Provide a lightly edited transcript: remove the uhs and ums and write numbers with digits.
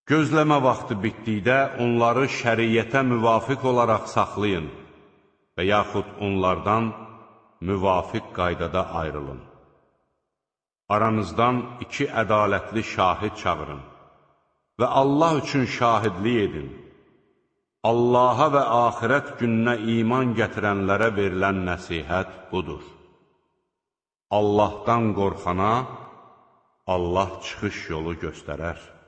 Gözləmə vaxtı bitdikdə onları şəriyyətə müvafiq olaraq saxlayın və yaxud onlardan müvafiq qaydada ayrılın. Aranızdan 2 ədalətli şahid çağırın və Allah üçün şahidlik edin. Allaha və axirət gününə iman gətirənlərə verilən nəsihət budur. Allahdan qorxana Allah çıxış yolu göstərər.